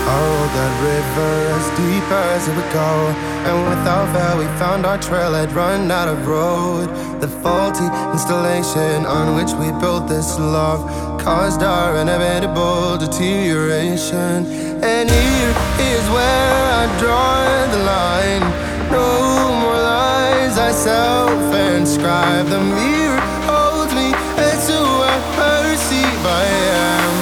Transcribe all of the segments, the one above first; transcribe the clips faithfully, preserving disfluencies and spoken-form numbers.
I rode that river as deep as it would go, and without fail we found our trail had run out of road. The faulty installation on which we built this love caused our inevitable deterioration. And here is where I draw the line. No more lies I self-inscribe. The mirror holds me as who I perceive I am.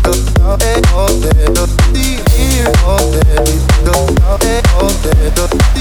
The